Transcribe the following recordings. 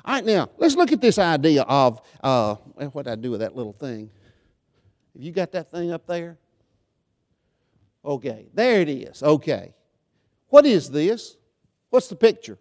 All right, now, let's look at this idea of, what did I do with that little thing? Have you got that thing up there? Okay, there it is. Okay. What is this? What's the picture?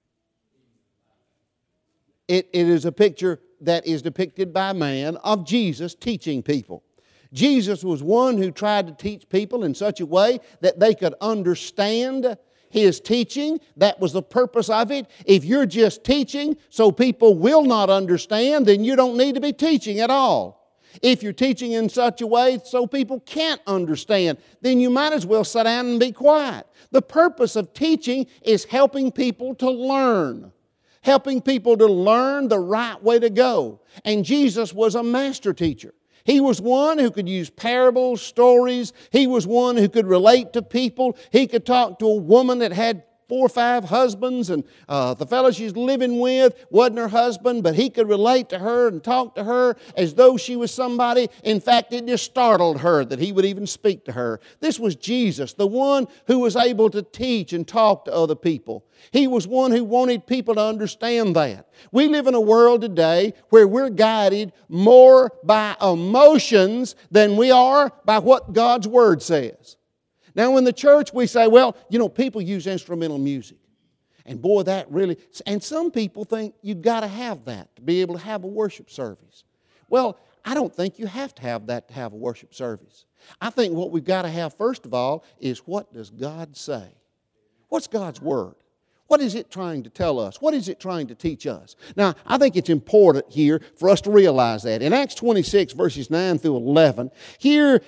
It is a picture that is depicted by man of Jesus teaching people. Jesus was one who tried to teach people in such a way that they could understand His teaching. That was the purpose of it. If you're just teaching so people will not understand, then you don't need to be teaching at all. If you're teaching in such a way so people can't understand, then you might as well sit down and be quiet. The purpose of teaching is helping people to learn. Helping people to learn the right way to go. And Jesus was a master teacher. He was one who could use parables, stories. He was one who could relate to people. He could talk to a woman that had 4 or 5 husbands, and the fellow she's living with wasn't her husband, but he could relate to her and talk to her as though she was somebody. In fact, it just startled her that he would even speak to her. This was Jesus, the one who was able to teach and talk to other people. He was one who wanted people to understand that. We live in a world today where we're guided more by emotions than we are by what God's Word says. Now in the church we say, well, people use instrumental music. And boy, that really... And some people think you've got to have that to be able to have a worship service. Well, I don't think you have to have that to have a worship service. I think what we've got to have first of all is, what does God say? What's God's Word? What is it trying to tell us? What is it trying to teach us? Now, I think it's important here for us to realize that. In Acts 26, verses 9 through 11, here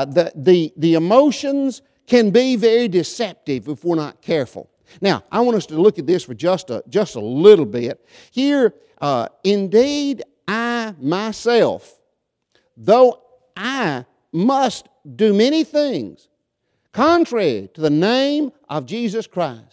the emotions can be very deceptive if we're not careful. Now, I want us to look at this for just a little bit. Here, indeed, I myself, though I must do many things contrary to the name of Jesus Christ.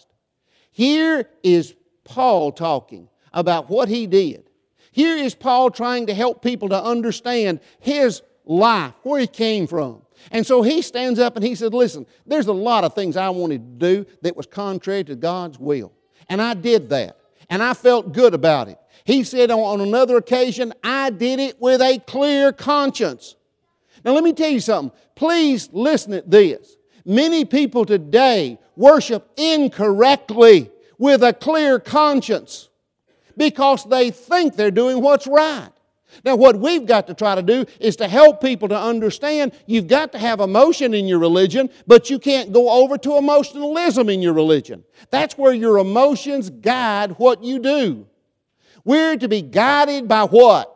Here is Paul talking about what he did. Here is Paul trying to help people to understand his life, where he came from. And so he stands up and he said, listen, there's a lot of things I wanted to do that was contrary to God's will. And I did that. And I felt good about it. He said on another occasion, I did it with a clear conscience. Now let me tell you something. Please listen to this. Many people today worship incorrectly with a clear conscience because they think they're doing what's right. Now what we've got to try to do is to help people to understand you've got to have emotion in your religion, but you can't go over to emotionalism in your religion. That's where your emotions guide what you do. We're to be guided by what?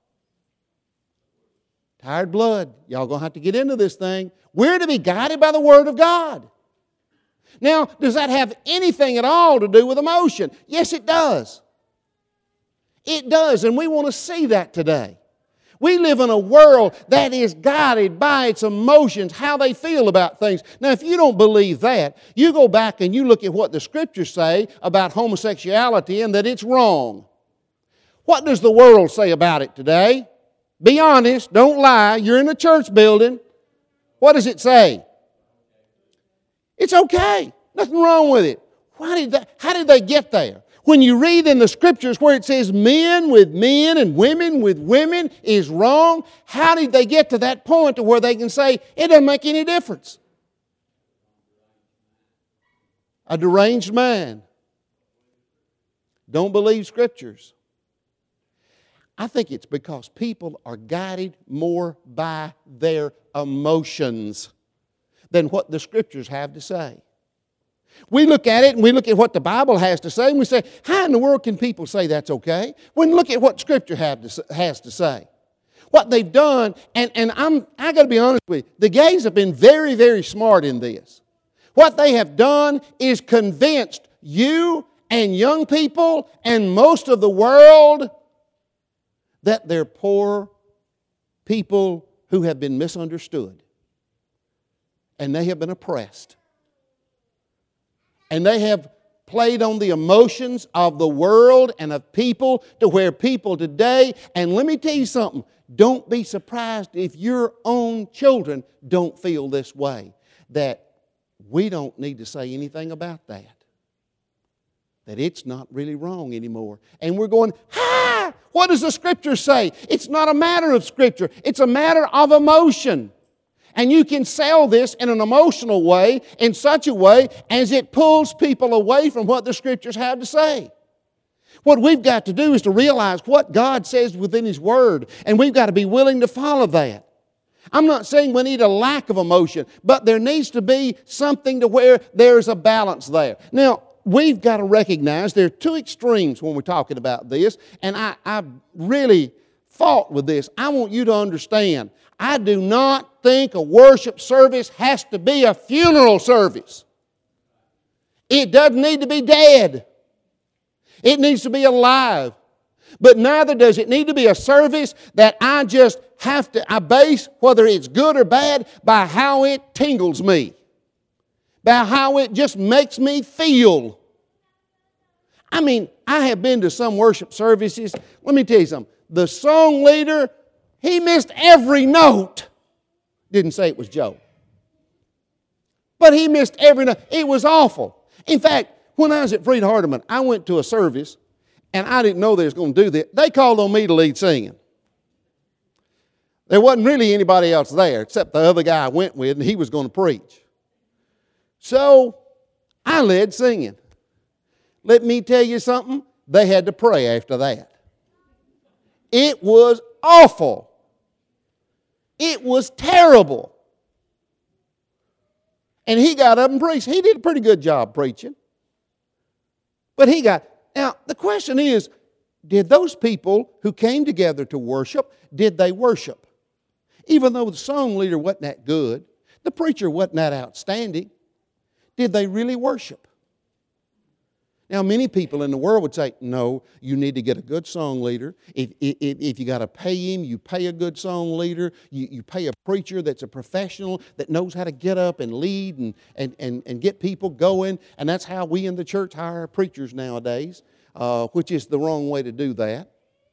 Tired blood. Y'all going to have to get into this thing. We're to be guided by the Word of God. Now, does that have anything at all to do with emotion? Yes, it does. It does, and we want to see that today. We live in a world that is guided by its emotions, how they feel about things. Now, if you don't believe that, you go back and you look at what the Scriptures say about homosexuality and that it's wrong. What does the world say about it today? Be honest, don't lie. You're in a church building. What does it say? It's okay. Nothing wrong with it. How did they get there? When you read in the Scriptures where it says men with men and women with women is wrong, how did they get to that point to where they can say it doesn't make any difference? A deranged mind. Don't believe Scriptures. I think it's because people are guided more by their emotions than what the Scriptures have to say. We look at it and we look at what the Bible has to say and we say, how in the world can people say that's okay? When look at what Scripture has to say. What they've done, and I got to be honest with you, the gays have been very, very smart in this. What they have done is convinced you and young people and most of the world that they're poor people who have been misunderstood. And they have been oppressed. And they have played on the emotions of the world and of people to where people today, and let me tell you something, don't be surprised if your own children don't feel this way, that we don't need to say anything about that. that it's not really wrong anymore. And we're going, ha! What does the Scripture say? It's not a matter of Scripture. It's a matter of emotion. And you can sell this in an emotional way, in such a way as it pulls people away from what the Scriptures have to say. What we've got to do is to realize what God says within His Word, and we've got to be willing to follow that. I'm not saying we need a lack of emotion, but there needs to be something to where there's a balance there. Now, we've got to recognize there are two extremes when we're talking about this, and I really fought with this. I want you to understand, I do not think a worship service has to be a funeral service. It doesn't need to be dead. It needs to be alive. But neither does it need to be a service that I just have to, I base whether it's good or bad by how it tingles me, by how it just makes me feel. I mean, I have been to some worship services. Let me tell you something. The song leader, he missed every note. Didn't say it was Joe. But he missed every note. It was awful. In fact, when I was at Freed Hardeman, I went to a service, and I didn't know they was going to do this. They called on me to lead singing. There wasn't really anybody else there except the other guy I went with, and he was going to preach. So I led singing. Let me tell you something. They had to pray after that. It was awful. It was terrible. And he got up and preached. He did a pretty good job preaching. But now the question is, did those people who came together to worship, did they worship? Even though the song leader wasn't that good, the preacher wasn't that outstanding, did they really worship? Now, many people in the world would say, no, you need to get a good song leader. If you got to pay him, you pay a good song leader. You pay a preacher that's a professional that knows how to get up and lead and get people going. And that's how we in the church hire preachers nowadays, which is the wrong way to do that.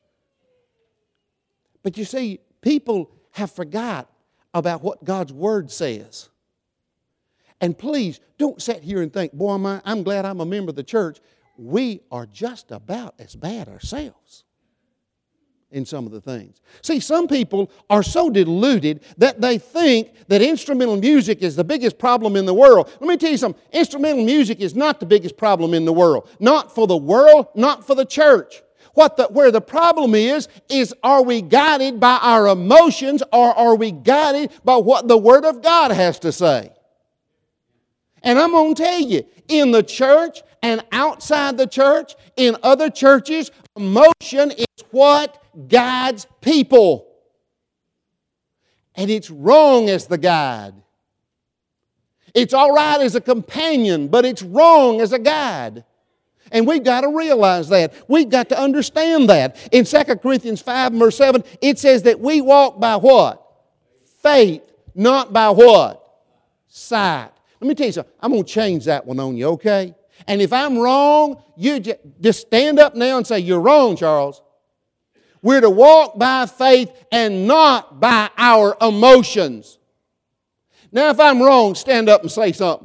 But you see, people have forgot about what God's Word says. And please, don't sit here and think, boy, I'm glad I'm a member of the church. We are just about as bad ourselves in some of the things. See, some people are so deluded that they think that instrumental music is the biggest problem in the world. Let me tell you something. Instrumental music is not the biggest problem in the world. Not for the world, not for the church. Where the problem is are we guided by our emotions, or are we guided by what the Word of God has to say? And I'm going to tell you, in the church and outside the church, in other churches, emotion is what guides people. And it's wrong as the guide. It's all right as a companion, but it's wrong as a guide. And we've got to realize that. We've got to understand that. In 2 Corinthians 5 verse 7, it says that we walk by what? Faith, not by what? Sight. Let me tell you something. I'm going to change that one on you, okay? And if I'm wrong, you just stand up now and say, you're wrong, Charles. We're to walk by faith and not by our emotions. Now, if I'm wrong, stand up and say something.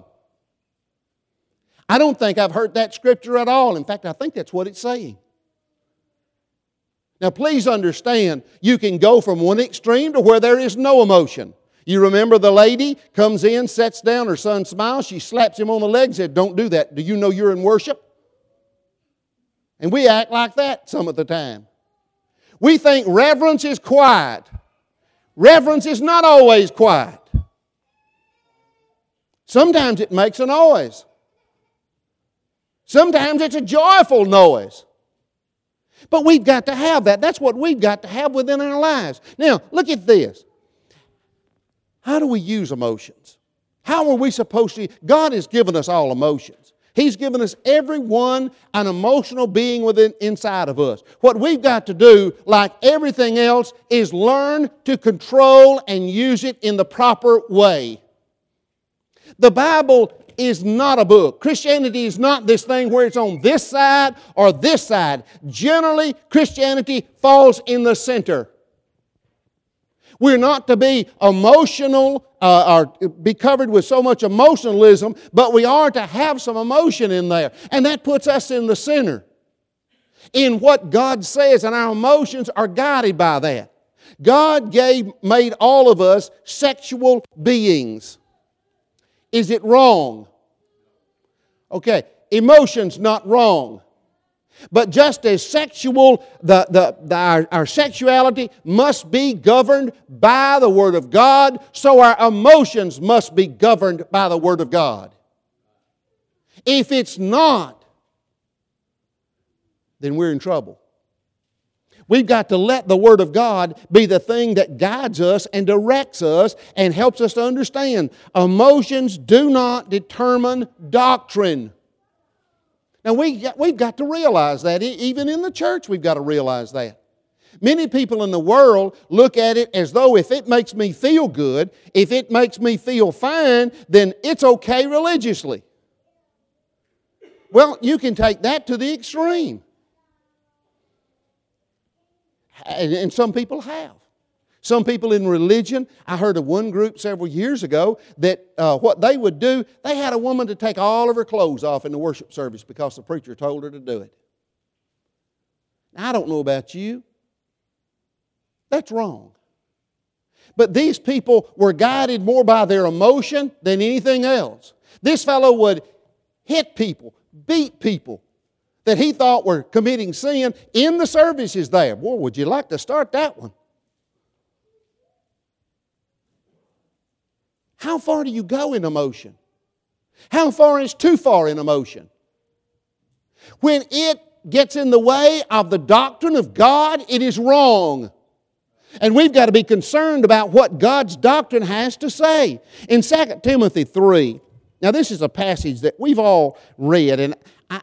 I don't think I've heard that scripture at all. In fact, I think that's what it's saying. Now, please understand, you can go from one extreme to where there is no emotion. You remember the lady comes in, sits down, her son smiles, she slaps him on the leg and said, don't do that. Do you know you're in worship? And we act like that some of the time. We think reverence is quiet. Reverence is not always quiet. Sometimes it makes a noise. Sometimes it's a joyful noise. But we've got to have that. That's what we've got to have within our lives. Now, look at this. How do we use emotions? How are we supposed to? God has given us all emotions. He's given us every one an emotional being inside of us. What we've got to do, like everything else, is learn to control and use it in the proper way. The Bible is not a book. Christianity is not this thing where it's on this side or this side. Generally, Christianity falls in the center. We're not to be emotional or be covered with so much emotionalism, but we are to have some emotion in there. And that puts us in the center in what God says, and our emotions are guided by that. God made all of us sexual beings. Is it wrong? Okay, emotion's not wrong. But just as sexual, our sexuality must be governed by the Word of God, so our emotions must be governed by the Word of God. If it's not, then we're in trouble. We've got to let the Word of God be the thing that guides us and directs us and helps us to understand. Emotions do not determine doctrine. Now, we've got to realize that. Even in the church, we've got to realize that. Many people in the world look at it as though if it makes me feel good, if it makes me feel fine, then it's okay religiously. Well, you can take that to the extreme. And some people have. Some people in religion, I heard of one group several years ago that what they would do, they had a woman to take all of her clothes off in the worship service because the preacher told her to do it. Now, I don't know about you. That's wrong. But these people were guided more by their emotion than anything else. This fellow would hit people, beat people that he thought were committing sin in the services there. Boy, would you like to start that one? How far do you go in emotion? How far is too far in emotion? When it gets in the way of the doctrine of God, it is wrong. And we've got to be concerned about what God's doctrine has to say. In 2 Timothy 3, now this is a passage that we've all read, and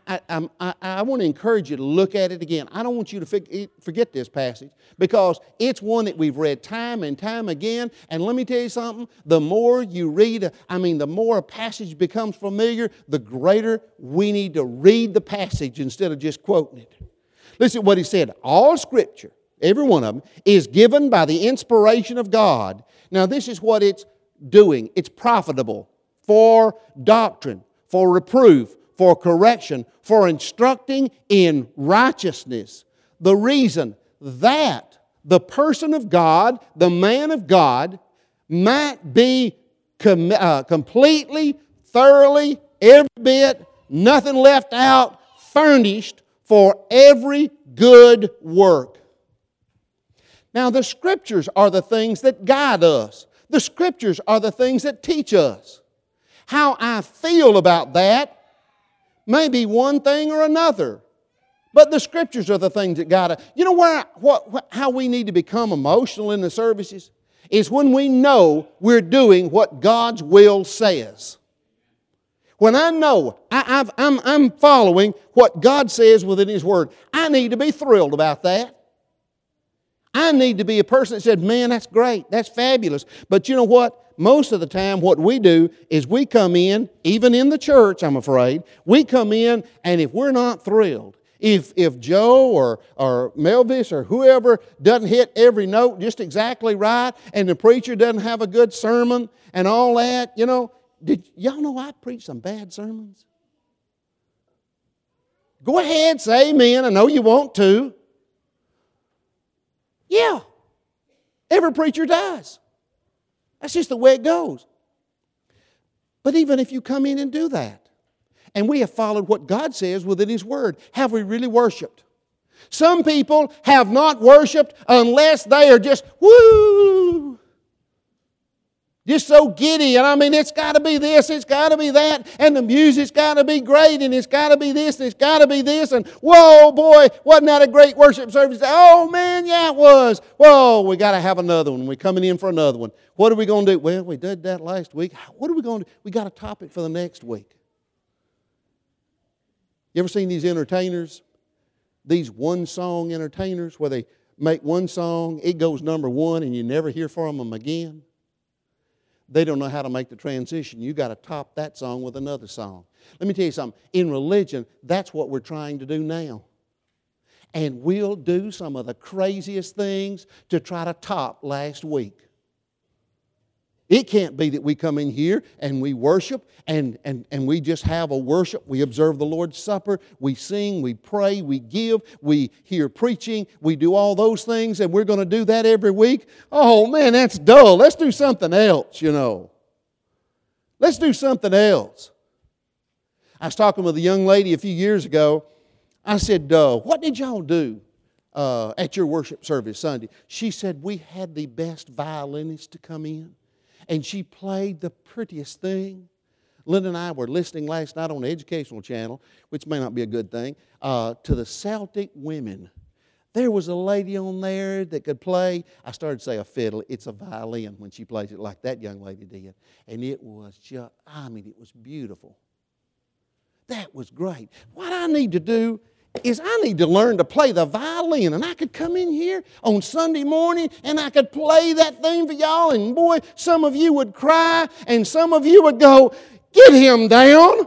I want to encourage you to look at it again. I don't want you to forget this passage because it's one that we've read time and time again. And let me tell you something, the more you read, the more a passage becomes familiar, the greater we need to read the passage instead of just quoting it. Listen to what he said. All Scripture, every one of them, is given by the inspiration of God. Now this is what it's doing. It's profitable for doctrine, for reproof, for correction, for instructing in righteousness. The reason that the person of God, the man of God, might be completely, thoroughly, every bit, nothing left out, furnished for every good work. Now, the Scriptures are the things that guide us. The Scriptures are the things that teach us. How I feel about that may be one thing or another. But the Scriptures are the things that guide us. You know how we need to become emotional in the services? Is when we know we're doing what God's will says. When I know I'm following what God says within His Word, I need to be thrilled about that. I need to be a person that said, man, that's great, that's fabulous. But you know what? Most of the time what we do is we come in, even in the church, I'm afraid, we come in and if we're not thrilled, if Joe or Melvis or whoever doesn't hit every note just exactly right and the preacher doesn't have a good sermon and all that, you know, did y'all know I preached some bad sermons? Go ahead, say amen. I know you want to. Yeah, every preacher does. That's just the way it goes. But even if you come in and do that, and we have followed what God says within His Word, have we really worshiped? Some people have not worshiped unless they are just, woo, just so giddy. And it's got to be this, it's got to be that, and the music's got to be great, and it's got to be this, and it's got to be this, and whoa, boy, wasn't that a great worship service? Oh, man, yeah, it was. Whoa, we got to have another one. We're coming in for another one. What are we going to do? Well, we did that last week. What are we going to do? We got a topic for the next week. You ever seen these entertainers? These one-song entertainers where they make one song, it goes number one, and you never hear from them again? They don't know how to make the transition. You got to top that song with another song. Let me tell you something. In religion, that's what we're trying to do now. And we'll do some of the craziest things to try to top last week. It can't be that we come in here and we worship and we just have a worship. We observe the Lord's Supper. We sing, we pray, we give, we hear preaching. We do all those things and we're going to do that every week. Oh man, that's dull. Let's do something else, you know. Let's do something else. I was talking with a young lady a few years ago. I said, what did y'all do at your worship service Sunday? She said, we had the best violinist to come in. And she played the prettiest thing. Linda and I were listening last night on the Educational Channel, which may not be a good thing, to the Celtic women. There was a lady on there that could play, I started to say a fiddle, it's a violin when she plays it like that young lady did. And it was just, it was beautiful. That was great. What I need to do is I need to learn to play the violin. And I could come in here on Sunday morning and I could play that thing for y'all. And boy, some of you would cry and some of you would go, get him down.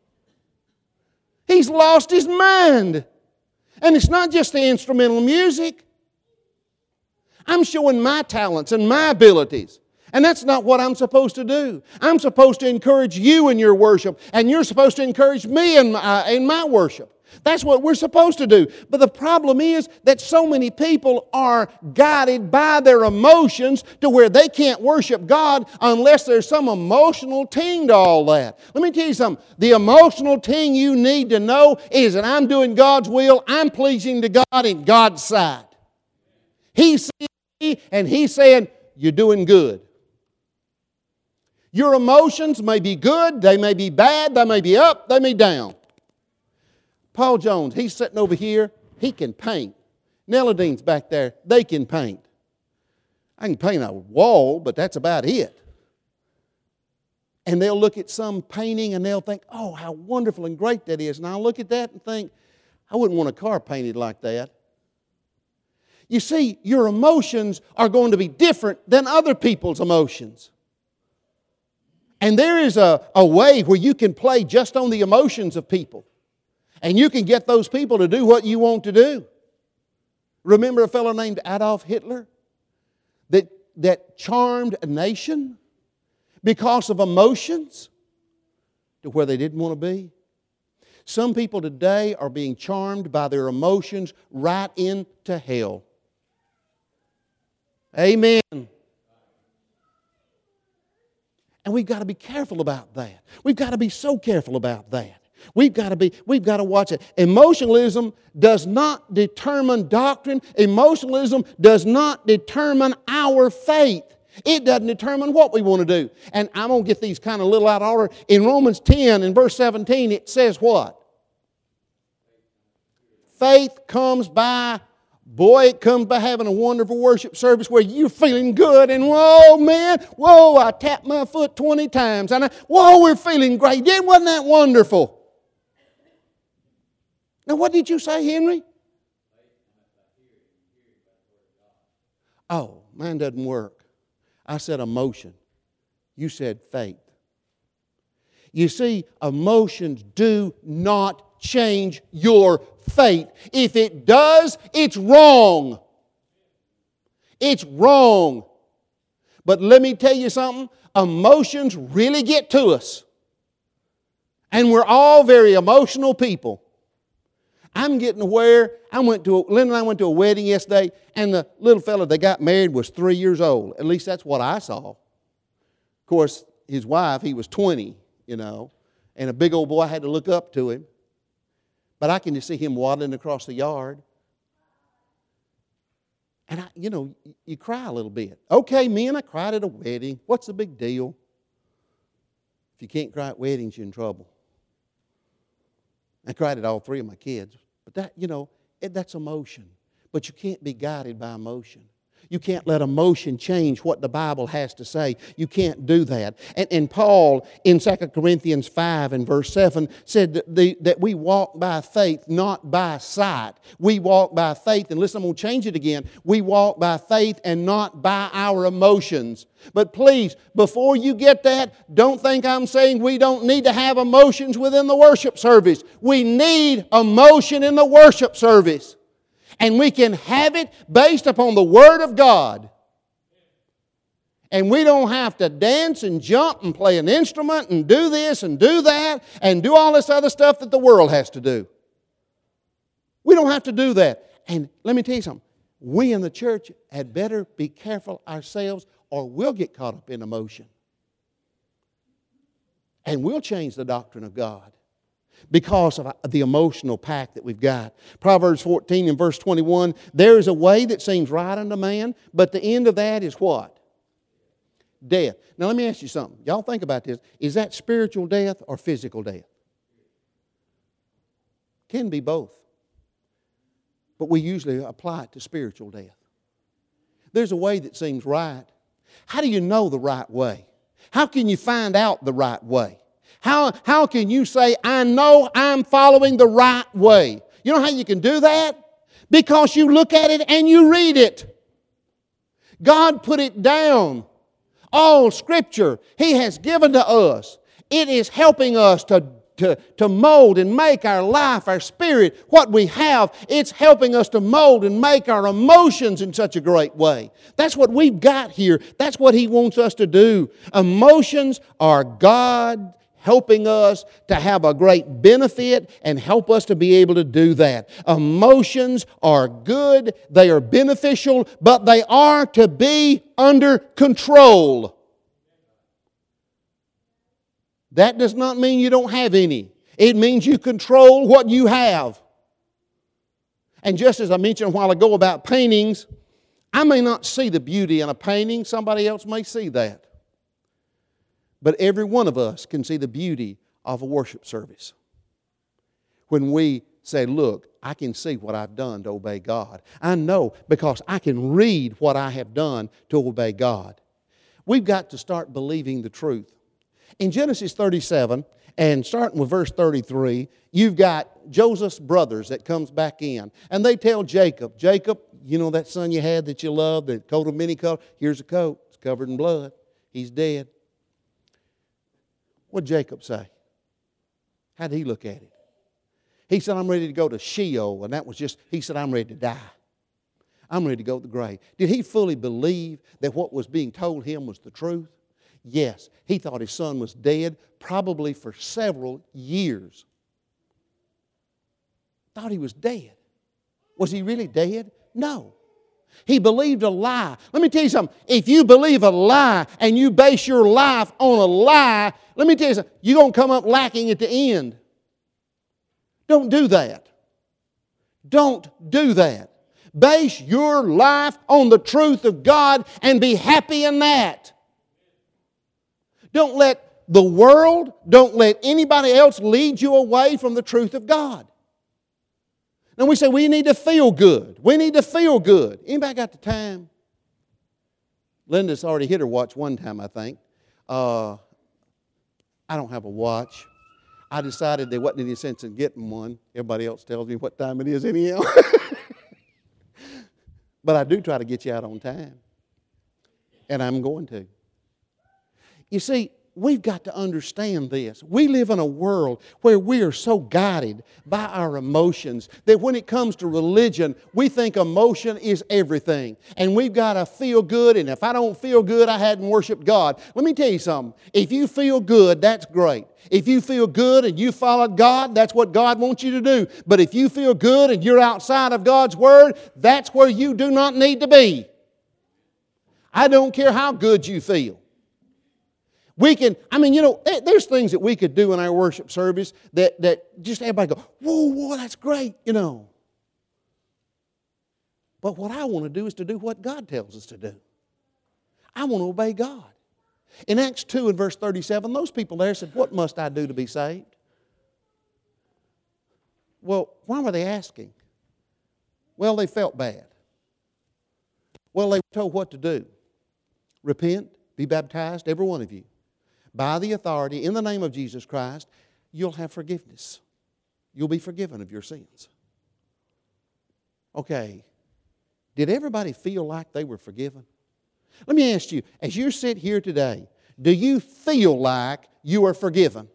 He's lost his mind. And it's not just the instrumental music. I'm showing my talents and my abilities. And that's not what I'm supposed to do. I'm supposed to encourage you in your worship. And you're supposed to encourage me in my worship. That's what we're supposed to do. But the problem is that so many people are guided by their emotions to where they can't worship God unless there's some emotional ting to all that. Let me tell you something. The emotional ting you need to know is that I'm doing God's will. I'm pleasing to God in God's sight. He's seeing me and He's saying, you're doing good. Your emotions may be good, they may be bad, they may be up, they may be down. Paul Jones, he's sitting over here, he can paint. Neladine's back there, they can paint. I can paint a wall, but that's about it. And they'll look at some painting and they'll think, oh, how wonderful and great that is. And I'll look at that and think, I wouldn't want a car painted like that. You see, your emotions are going to be different than other people's emotions. And there is a way where you can play just on the emotions of people. And you can get those people to do what you want to do. Remember a fellow named Adolf Hitler that charmed a nation because of emotions to where they didn't want to be? Some people today are being charmed by their emotions right into hell. Amen. And we've got to be careful about that. We've got to be so careful about that. We've got to watch it. Emotionalism does not determine doctrine. Emotionalism does not determine our faith. It doesn't determine what we want to do. And I'm going to get these kind of little out of order. In Romans 10 and verse 17 it says what? Faith comes by, boy, it comes by having a wonderful worship service where you're feeling good and whoa, man, whoa, I tapped my foot 20 times. And whoa, we're feeling great. Yeah, wasn't that wonderful? Now, what did you say, Henry? Oh, mine doesn't work. I said emotion. You said faith. You see, emotions do not change your faith. If it does, it's wrong. It's wrong. But let me tell you something. Emotions really get to us. And we're all very emotional people. I'm getting to where Linda and I went to a wedding yesterday, and the little fella that got married was 3 years old. At least that's what I saw. Of course, his wife, he was 20, and a big old boy had to look up to him. But I can just see him waddling across the yard. And you cry a little bit. Okay, men, I cried at a wedding. What's the big deal? If you can't cry at weddings, you're in trouble. I cried at all three of my kids. But that's emotion. But you can't be guided by emotion. You can't let emotion change what the Bible has to say. You can't do that. And Paul in 2 Corinthians 5 and verse 7 said that we walk by faith, not by sight. We walk by faith. And listen, I'm going to change it again. We walk by faith and not by our emotions. But please, before you get that, don't think I'm saying we don't need to have emotions within the worship service. We need emotion in the worship service. And we can have it based upon the Word of God. And we don't have to dance and jump and play an instrument and do this and do that and do all this other stuff that the world has to do. We don't have to do that. And let me tell you something. We in the church had better be careful ourselves or we'll get caught up in emotion. And we'll change the doctrine of God because of the emotional pact that we've got. Proverbs 14 and verse 21, there is a way that seems right unto man, but the end of that is what? Death. Now let me ask you something. Y'all think about this. Is that spiritual death or physical death? Can be both. But we usually apply it to spiritual death. There's a way that seems right. How do you know the right way? How can you find out the right way? How can you say, I know I'm following the right way? You know how you can do that? Because you look at it and you read it. God put it down. All Scripture He has given to us. It is helping us to mold and make our life, our spirit, what we have. It's helping us to mold and make our emotions in such a great way. That's what we've got here. That's what He wants us to do. Emotions are God helping us to have a great benefit and help us to be able to do that. Emotions are good, they are beneficial, but they are to be under control. That does not mean you don't have any. It means you control what you have. And just as I mentioned a while ago about paintings, I may not see the beauty in a painting, somebody else may see that. But every one of us can see the beauty of a worship service. When we say, look, I can see what I've done to obey God. I know because I can read what I have done to obey God. We've got to start believing the truth. In Genesis 37, and starting with verse 33, you've got Joseph's brothers that comes back in. And they tell Jacob, Jacob, you know that son you had that you loved, the coat of many colors? Here's a coat. It's covered in blood. He's dead. What did Jacob say? How did he look at it? He said, I'm ready to go to Sheol. And that was just, he said, I'm ready to die. I'm ready to go to the grave. Did he fully believe that what was being told him was the truth? Yes. He thought his son was dead, probably for several years. Thought he was dead. Was he really dead? No. He believed a lie. Let me tell you something. If you believe a lie and you base your life on a lie, let me tell you something. You're going to come up lacking at the end. Don't do that. Don't do that. Base your life on the truth of God and be happy in that. Don't let the world, don't let anybody else lead you away from the truth of God. Now we say we need to feel good. We need to feel good. Anybody got the time? Linda's already hit her watch one time, I think. I don't have a watch. I decided there wasn't any sense in getting one. Everybody else tells me what time it is anyhow. But I do try to get you out on time. And I'm going to. You see, we've got to understand this. We live in a world where we are so guided by our emotions that when it comes to religion, we think emotion is everything. And we've got to feel good, and if I don't feel good, I hadn't worshiped God. Let me tell you something. If you feel good, that's great. If you feel good and you follow God, that's what God wants you to do. But if you feel good and you're outside of God's Word, that's where you do not need to be. I don't care how good you feel. We can, there's things that we could do in our worship service that just everybody go, whoa, that's great, But what I want to do is to do what God tells us to do. I want to obey God. In Acts 2 and verse 37, those people there said, what must I do to be saved? Well, why were they asking? Well, they felt bad. Well, they were told what to do. Repent, be baptized, every one of you. By the authority, in the name of Jesus Christ, you'll have forgiveness. You'll be forgiven of your sins. Okay, did everybody feel like they were forgiven? Let me ask you, as you sit here today, do you feel like you are forgiven?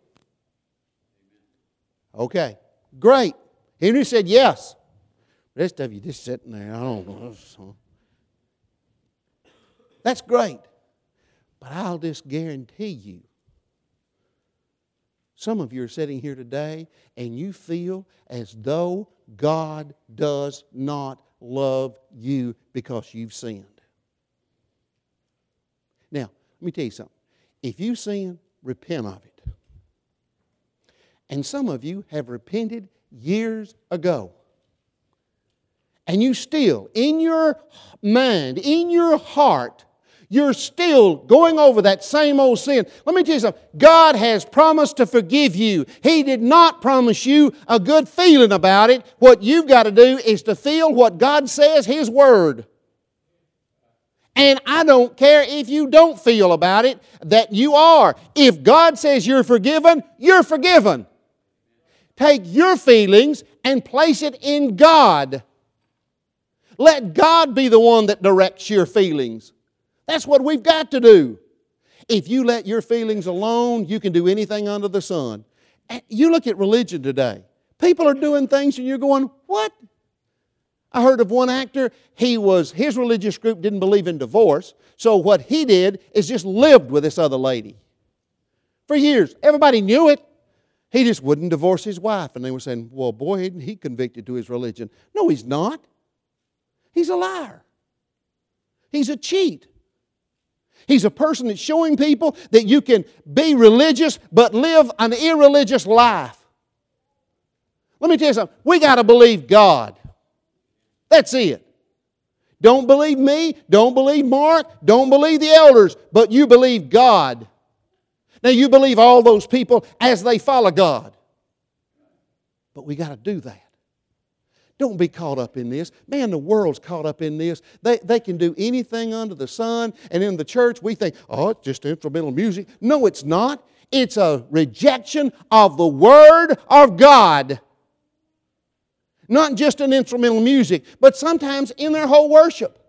Okay, great. Henry said yes. The rest of you just sitting there, I don't know. That's great. But I'll just guarantee you, some of you are sitting here today and you feel as though God does not love you because you've sinned. Now, let me tell you something. If you sin, repent of it. And some of you have repented years ago. And you still, in your mind, in your heart, you're still going over that same old sin. Let me tell you something. God has promised to forgive you. He did not promise you a good feeling about it. What you've got to do is to feel what God says, His Word. And I don't care if you don't feel about it, that you are. If God says you're forgiven, you're forgiven. Take your feelings and place it in God. Let God be the one that directs your feelings. That's what we've got to do. If you let your feelings alone, you can do anything under the sun. You look at religion today. People are doing things and you're going, what? I heard of one actor, his religious group didn't believe in divorce, so what he did is just lived with this other lady. For years. Everybody knew it. He just wouldn't divorce his wife. And they were saying, well, boy, isn't he convicted to his religion? No, he's not. He's a liar. He's a cheat. He's a person that's showing people that you can be religious but live an irreligious life. Let me tell you something. We got to believe God. That's it. Don't believe me. Don't believe Mark. Don't believe the elders. But you believe God. Now you believe all those people as they follow God. But we got to do that. Don't be caught up in this. Man, the world's caught up in this. They can do anything under the sun. And in the church, we think, oh, it's just instrumental music. No, it's not. It's a rejection of the Word of God. Not just an instrumental music, but sometimes in their whole worship.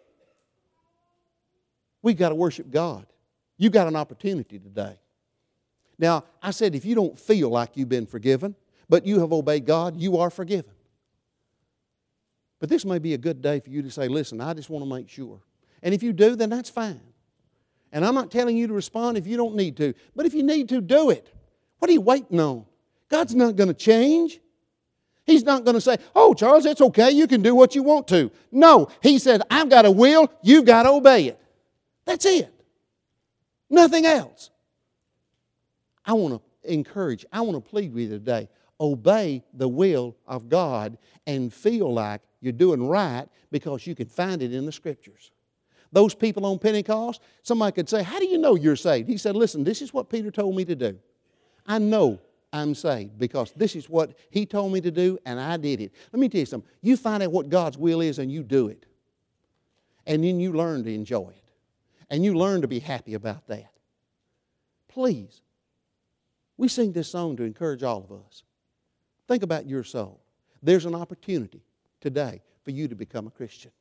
We've got to worship God. You've got an opportunity today. Now, I said if you don't feel like you've been forgiven, but you have obeyed God, you are forgiven. But this may be a good day for you to say, listen, I just want to make sure. And if you do, then that's fine. And I'm not telling you to respond if you don't need to. But if you need to, do it. What are you waiting on? God's not going to change. He's not going to say, oh, Charles, it's okay. You can do what you want to. No. He said, I've got a will. You've got to obey it. That's it. Nothing else. I want to encourage, I want to plead with you today. Obey the will of God and feel like you're doing right because you can find it in the Scriptures. Those people on Pentecost, somebody could say, how do you know you're saved? He said, listen, this is what Peter told me to do. I know I'm saved because this is what he told me to do and I did it. Let me tell you something. You find out what God's will is and you do it. And then you learn to enjoy it. And you learn to be happy about that. Please, we sing this song to encourage all of us. Think about your soul. There's an opportunity today for you to become a Christian.